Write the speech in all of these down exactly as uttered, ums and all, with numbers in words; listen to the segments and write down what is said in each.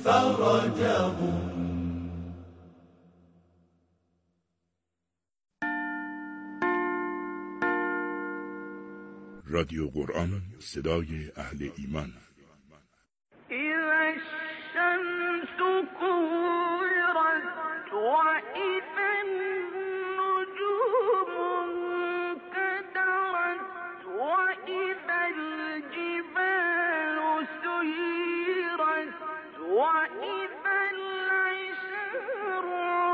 فرجهم. رادیو قرآن، صدای اهل ایمان. اذا الشمس كورت واذا النجوم انكدرت واذا الجبال سيرت واذا العشار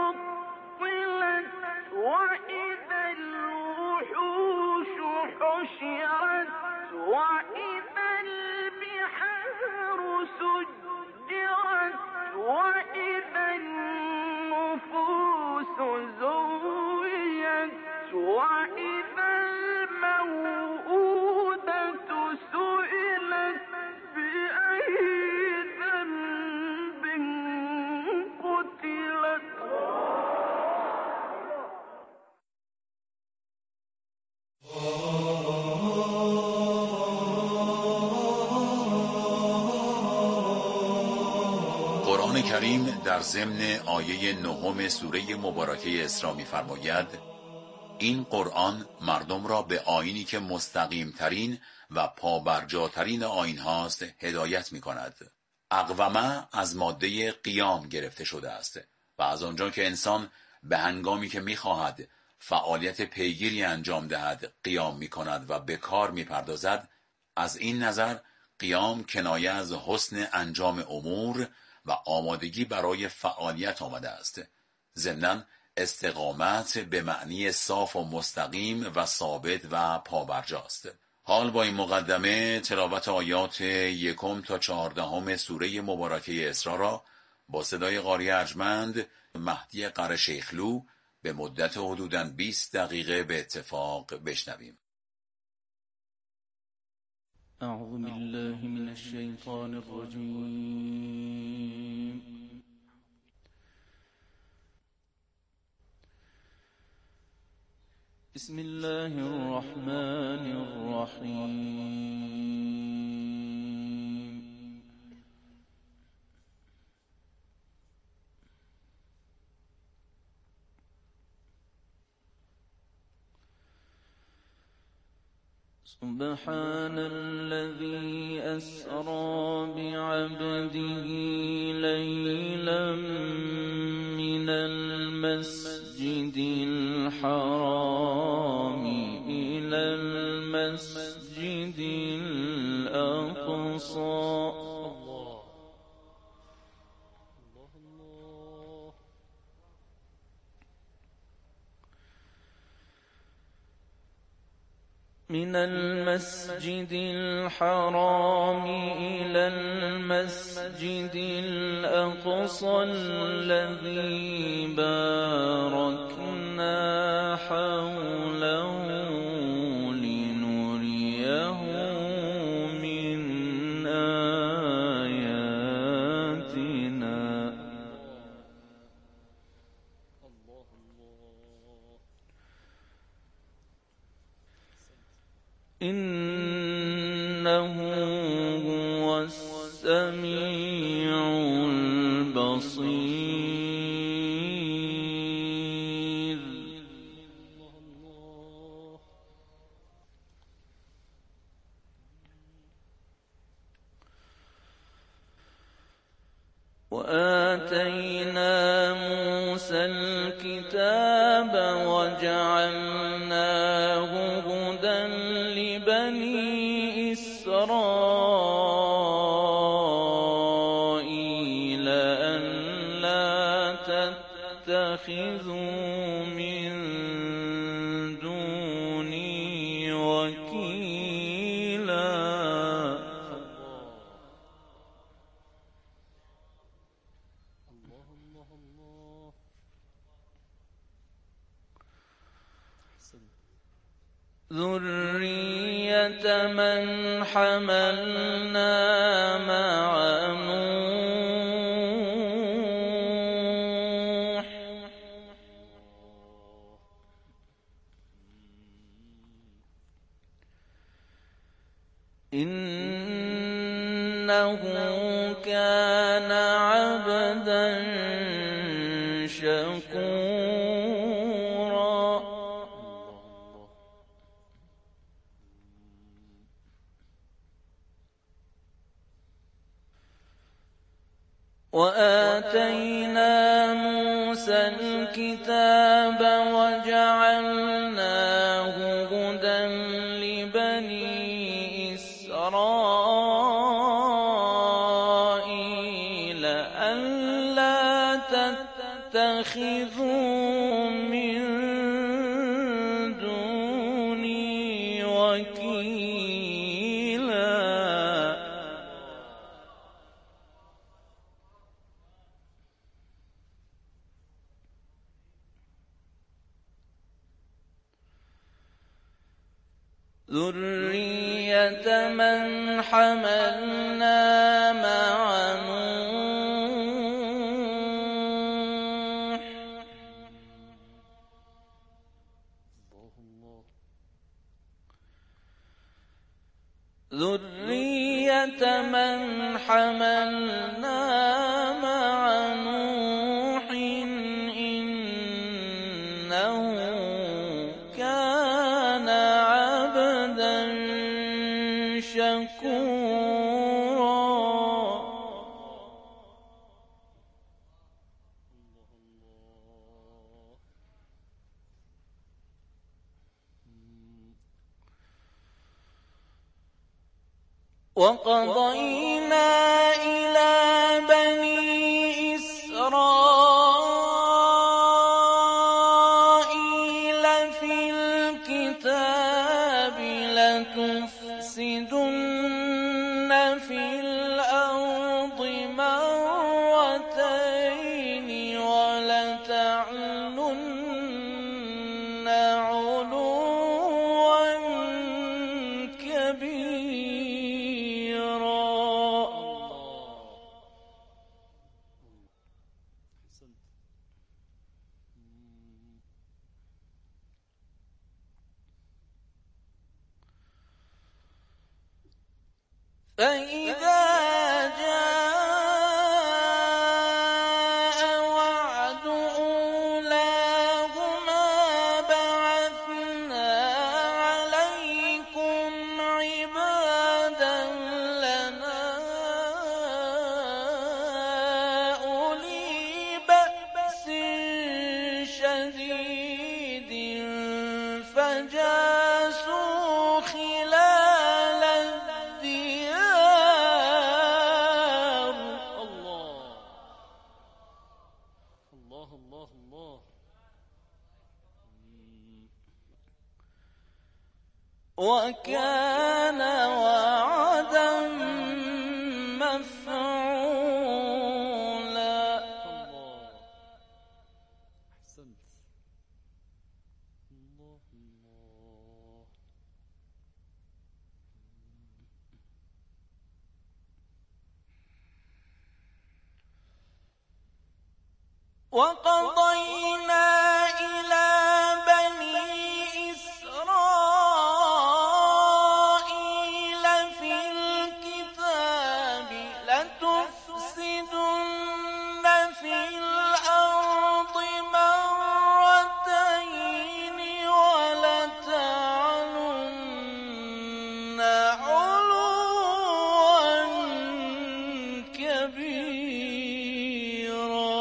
عطلت واذا الوحوش حشرت وإذا البحار سجرت وإذا النفوس زوجت وإذا الموءودة سئلت بأي ذنب قتلت. قرآن کریم در ضمن آیه نهم سوره مبارکه اسراء می‌فرماید: این قرآن مردم را به آیینی که مستقیم ترین و پابرجاترین آیین هاست هدایت می کند. اقومه از ماده قیام گرفته شده است و از آنجا که انسان به هنگامی که می خواهد فعالیت پیگیری انجام دهد قیام می کند و به کار می پردازد، از این نظر قیام کنایه از حسن انجام امور و آمادگی برای فعالیت آمده است. ضمناً استقامت به معنی صاف و مستقیم و ثابت و پابرجاست. حال با این مقدمه تلاوت آیات یکم تا چهاردهم سوره مبارکه اسراء را با صدای قاری ارجمند مهدی قره شیخلو به مدت حدوداً بیست دقیقه به اتفاق بشنویم. اعوذ بالله من الشیطان الرجیم. بسم الله الرحمن الرحیم. سبحان الذي أسرى بعبده ليلا من المسجد الحرام إلى المسجد الأقصى من المسجد الحرام إلى المسجد الأقصى الذي باركنا حوله لنريه من آياتنا. إنه هو السميع البصير. وآتينا موسى الكتاب وجعلناه هدى لبني إسرائيل ألا تتخذوا من دوني وكيلا. ذرية من حملنا مع نوح إنه كان عبدا شكورا. وآتينا موسى الكتاب وجعلناه هدى لبني إسرائيل ألا تتخذوا من دوني وكيلا. ذرية من حملنا مع نوح ذرية من حملنا مع نوح إنه كان عبدا شكورا. وقضينا إلى بني إسرائيل في الكتاب لتفسدن في الأرض مرتين ولتعلن علوا كبيرا. فإذا جاء وعد أولاهما بعثنا عليكم عبادا لنا أولي بأس شديد فجاسوا خلال الديار. الله الله الله الله. وكان وعدا مفعولا. الله أحسنت. الله الله. وقضينا إلى بني إسرائيل في الكتاب لتفسدن في الأرض مرتين ولتعلن علوا كبيرا.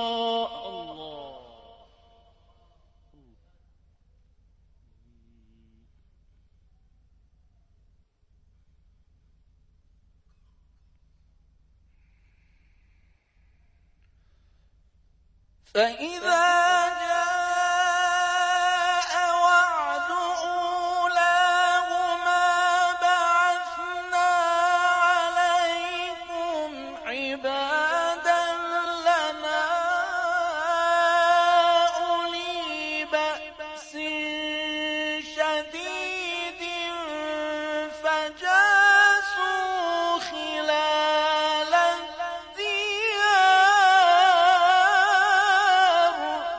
فإذا جاء وعد أولاهما بعثنا عليكم عبادا لنا أولي بأس شديد فجاسوا خلال الديار.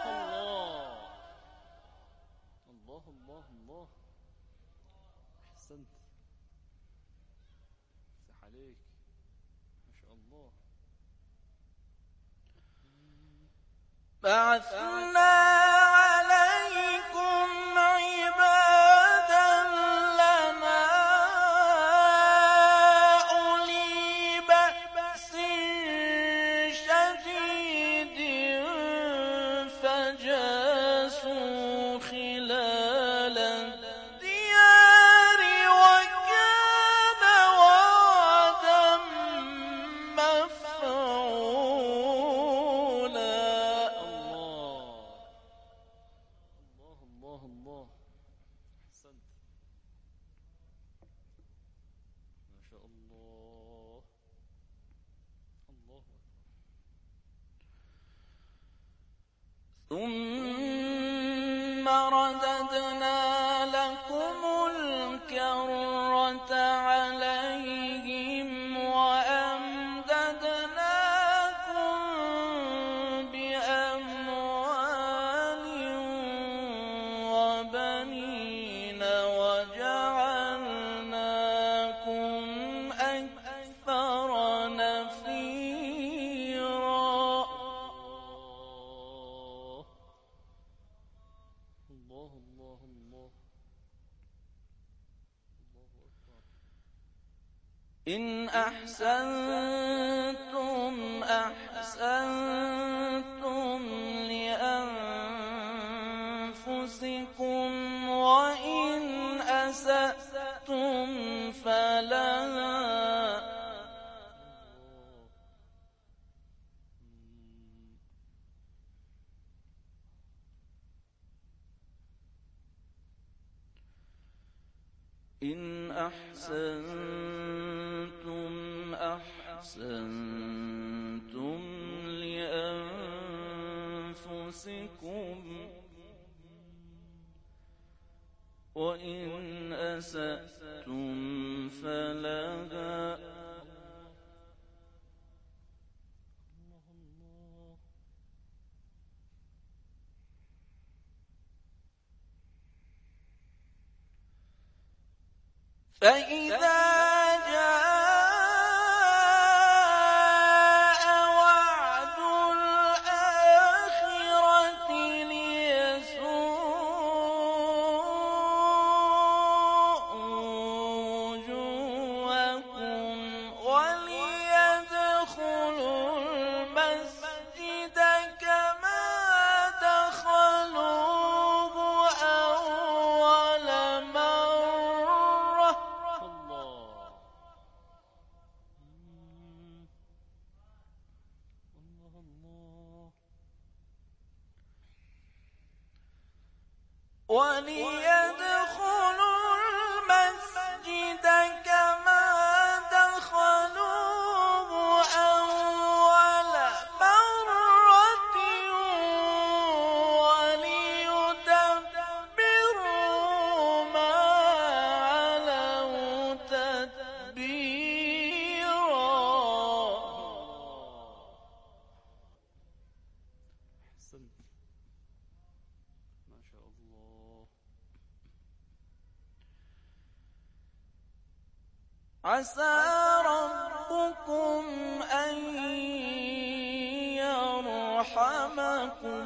بعثنا عليكم عبادا لنا أولي بأس شديد فجاسوا خلال الديار وكان وعدا مفعولا. الله الله الله أحسنت ما شاء الله. الله ثم رددنا لكم الكرة عليهم وأمددناكم بأموال وبنين وجعلناكم أكثر نفيرا. الله الله الله إن أحسنتم أحسنتم لأنفسكم وإن أسأتم فلها. إن أحسنتم أحسنتم لأنفسكم وإن أسأتم فلها. فإذا جاء وعد الآخرة ليسوءوا وجوهكم وليدخلوا المسجد كما دخلوه أول مرة. الله الله الله. وليدخلوا المسجد كما دخلوه أول مرة وليتبروا ما علوا تتبيرا. أحسنت ما شاء الله. عسى ربكم أن يرحمكم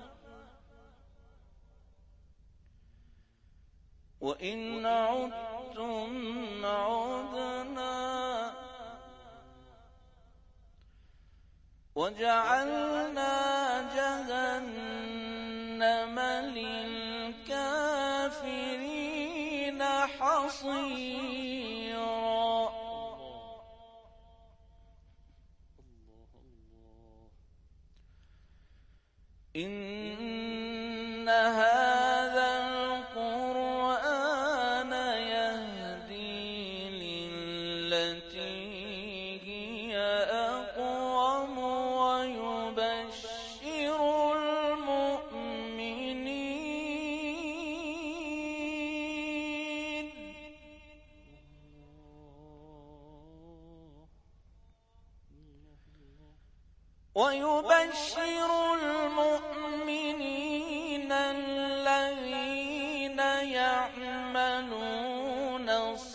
وإن عدتم عدنا وجعلنا جهنم للكافرين حصيرا. إن هذا القرآن يهدي للتي هي أقوم ويبشر المؤمنين ويبشر المؤمنين الذين يعملون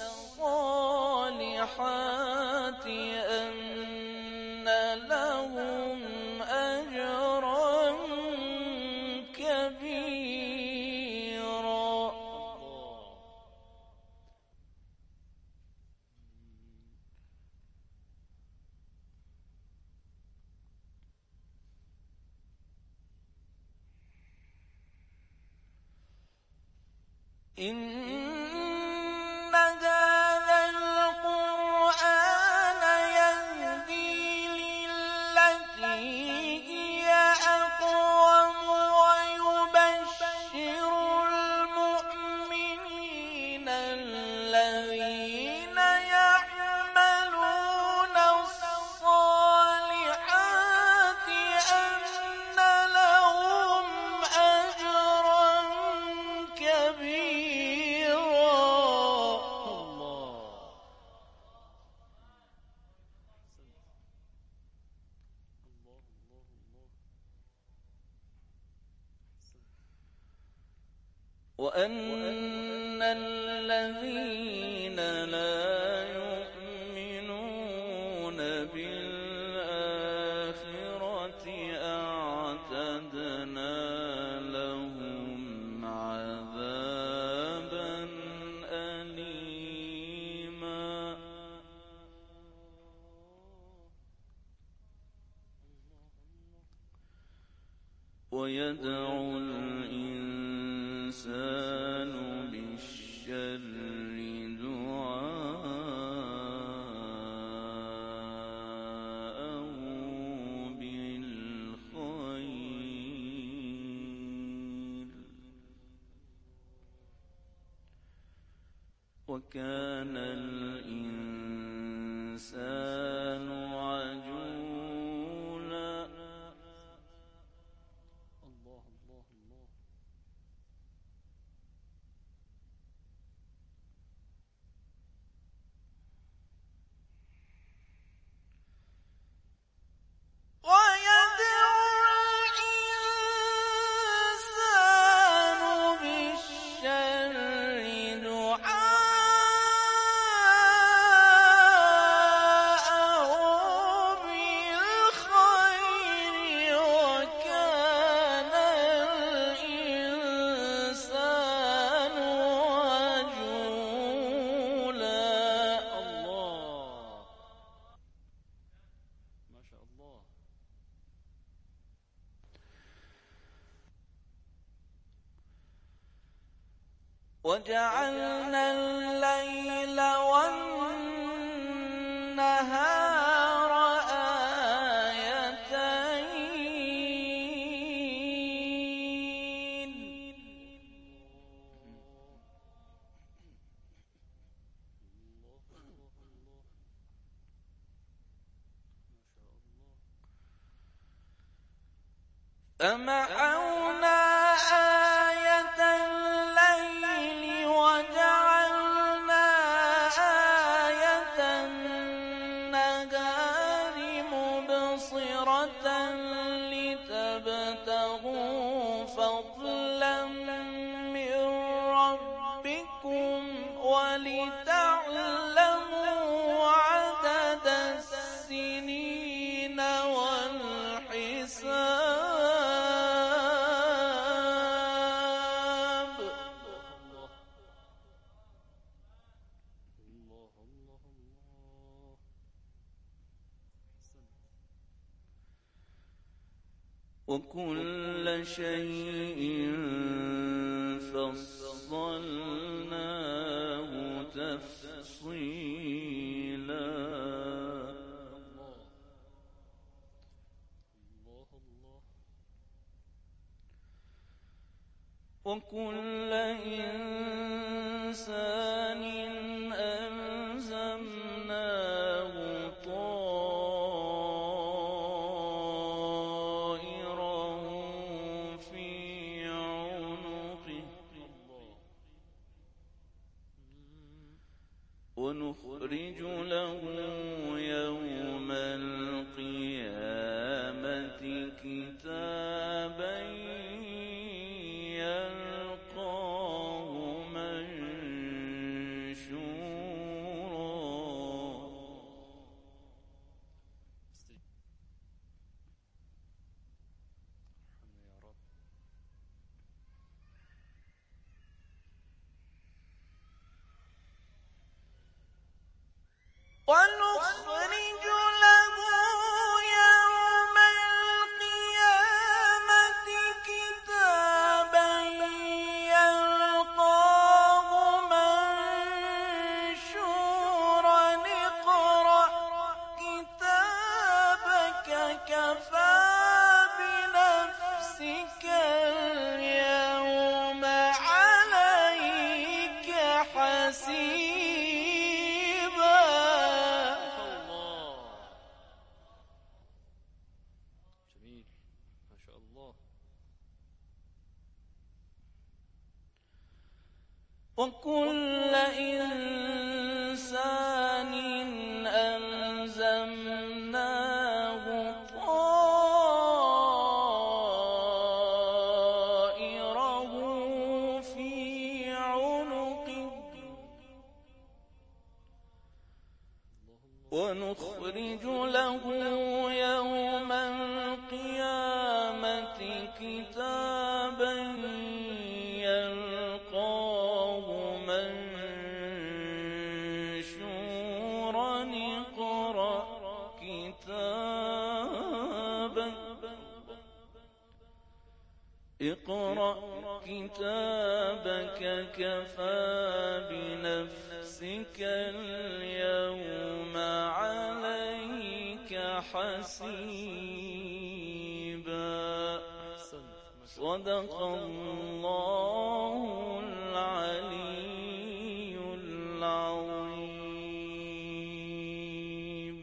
الصالحات أن لهم أجرا إن هذا القرآن يهدي للتي هي أقوم ويبشر المؤمنين الذين يعملون الصالحات أن لهم أجرا كبيرا. وأن الذين لا يؤمنون بالآخرة أعتدنا لهم عذابا أليما. ويدعو الإنسان بالشر دعاءه بالخير وكان الإنسان عجولا. ويدعو الإنسان بالشر دعاءه بالخير وكان الإنسان عجولا. الله ما شاء الله. وجعلنا الليل والنهار آيتين فمحونا آية الليل وجعلنا آية النهار مبصرة لتبتغوا فضلا من ربكم ولتعلموا عدد السنين والحساب. وكل شيء فصلناه تفصيلا. وكل إنسان ألزمناه طائره في عنقه ونخرج له يوم القيامة كتابا يلقاه وكل إنسان ألزمناه طائره في عنقه ونخرج له يوم القيامة كتابا يلقاه منشورا اقرأ كتابك اقرأ كتابك كفى بنفسك اليوم عليك حسيبا صدق الله العلي العظيم.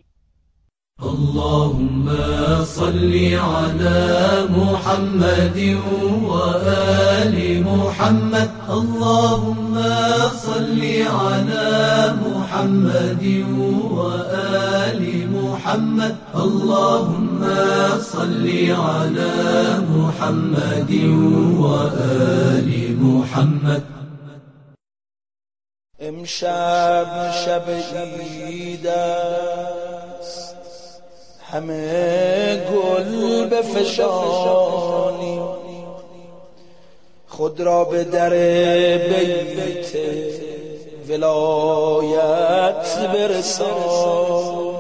اللهم صل على محمد وآل محمد. اللهم صل على محمد وآل محمد. اللهم صل على محمد وآل محمد. امشب شب عید است، همه گل بفشانیم، خود را به در بیت ولایت برسانیم.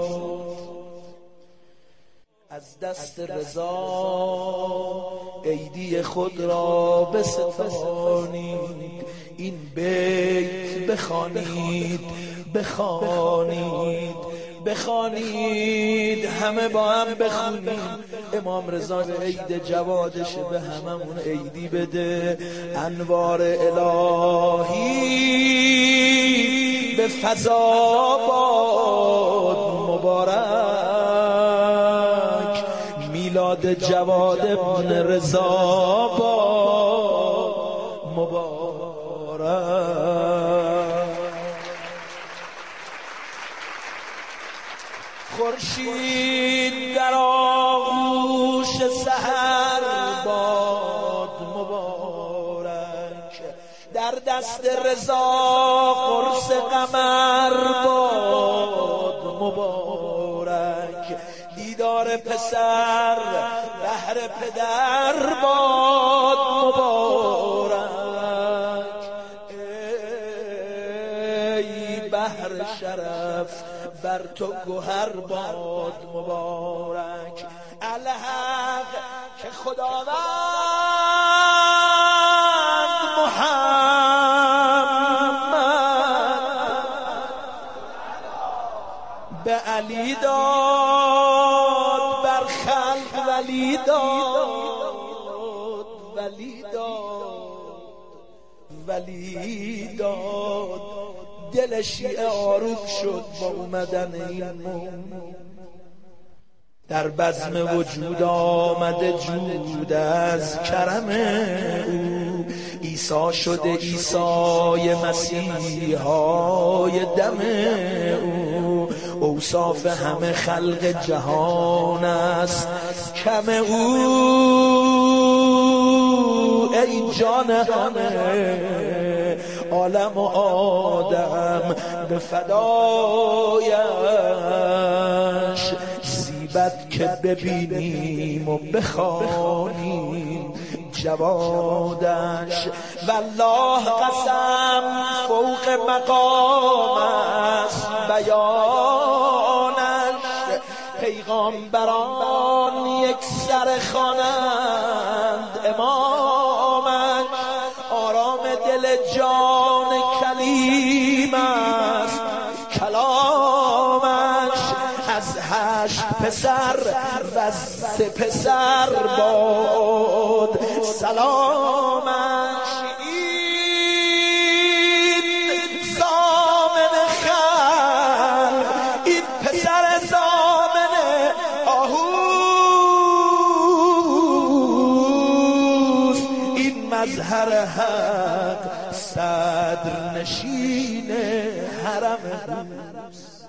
از دست رضا ایدی خود را بستانید، این بیت بخوانید بخوانید بخوانید، همه با هم بخونیم. امام رضا به عید جوادش به هممون عیدی بده. انوار الهی به فضا باد مبارک، میلاد جواد ابن رضا باد مبارک. خورشید در آغوش سحر باد مبارک، در دست رضا قرص قمر باد مبارک. دیدار پسر بهر پدر باد مبارک. ای بحر شرف بر تو گوهر باد مبارک. الحق که خداوند محمد به علی داد، بر خلق ولی داد، ولی داد، ولی داد. دل شیعه آروم شد با اومدن این مومن. در بزم وجود آمده جود از کرم او، عیسی شده عیسی مسیحای دم او. اوصاف همه خلق جهان است کم او، ای جان همه عالم و آدم به فدایش. زیبت که ببینیم و بخوانیم جوادش. والله قسم فوق مقام است بیانش، پیغامبران یک سر خوانند امامش. آرام دل جان کلیم است کلامش. از هشت پسر و از سه پسر باد سلامش. این ضامن خلق، این پسر ضامن آهو، مظهر حق صدر نشین حرم اوست.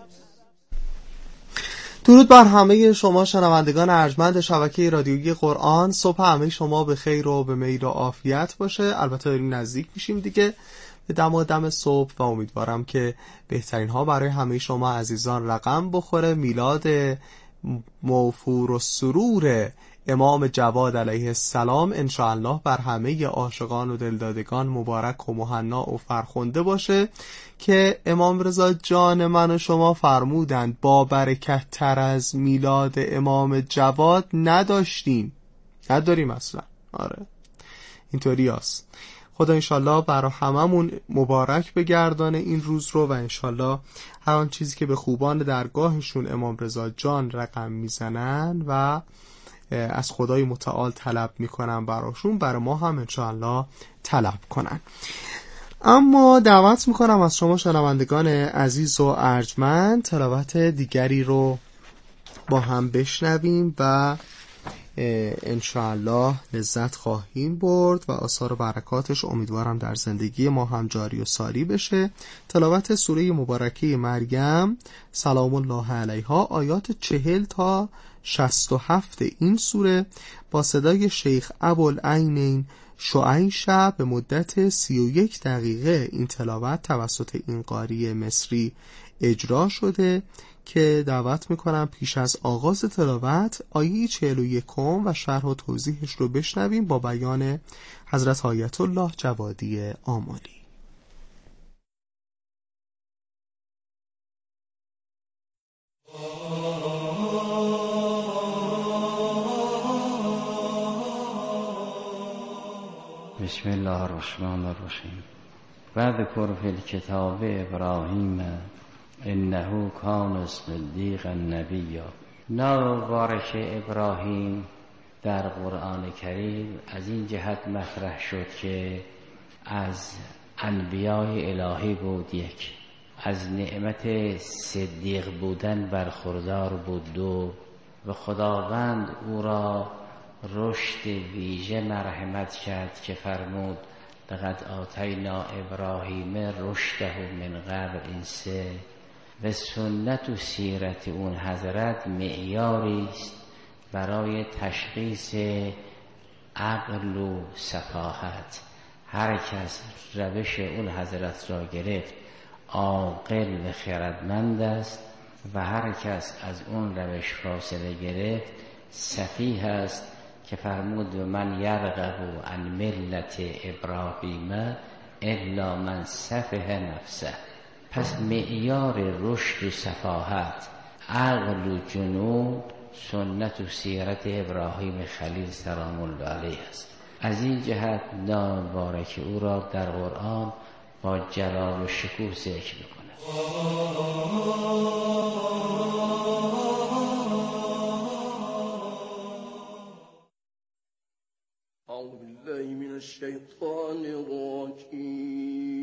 درود بر همه شما شنوندگان ارجمند شبکه رادیویی قرآن. صبح همه شما به خیر و به میل و عافیت باشه. البته داریم نزدیک میشیم دیگه به دم و دم صبح و امیدوارم که بهترین ها برای همه شما عزیزان رقم بخوره. میلاد موفور و سرور امام جواد علیه السلام انشاءالله بر همه عاشقان و دلدادگان مبارک و مهنا و فرخنده باشه که امام رضا جان من و شما فرمودند با برکت تر از میلاد امام جواد نداشتیم، نداریم اصلا. آره اینطوری هست. خدا انشالله برای هممون مبارک بگردانه این روز رو و انشالله هر آن چیزی که به خوبان درگاهشون امام رضا جان رقم میزنن و از خدای متعال طلب میکنن براشون، برای ما هم انشاءالله طلب کنن. اما دعوت میکنم از شما شنوندگان عزیز و ارجمند تلاوت دیگری رو با هم بشنویم و انشاءالله لذت خواهیم برد و آثار و برکاتش امیدوارم در زندگی ما هم جاری و ساری بشه. تلاوت سوره مبارکه مریم سلام الله علیها، آیات چهل تا شصت و هفت این سوره با صدای شیخ ابوالعینین شعیشه به مدت سی و یک دقیقه این تلاوت توسط این قاری مصری اجرا شده که دعوت میکنم پیش از آغاز تلاوت آیه چهل و یکم و شرح و توضیحش رو بشنویم با بیان حضرت آیت الله جوادی آملی. بسم الله الرحمن الرحیم. واذکر فی الکتاب ابراهیم انه کان صدیقا نبیا. نام مبارک ابراهیم در قرآن کریم از این جهت مطرح شد که از انبیای الهی بود، یک از نعمت صدیق بودن برخوردار بود، دو و خداوند او را رشد ویژه مرحمت کرد که فرمود لقد آتینا ابراهیم رشده من قبل. این سه و سنت و سیرت اون حضرت معیاری است برای تشخیص عقل و سفاهت. هر کس روش اون حضرت را گرفت عاقل و خردمند است و هر کس از اون روش فاصله گرفت سفیه است که فرمود و من یرغب عن ملت ابراهیم الا من سفه نفسه. پس معیار رشد و سفاهت، عقل و جنون، سنت و سیرت ابراهیم خلیل سلام الله علیه است. از این جهت نام مبارک او را در قرآن با جلال و شکوه ذکر می‌کند. أعوذ بالله من الشيطان الرجيم.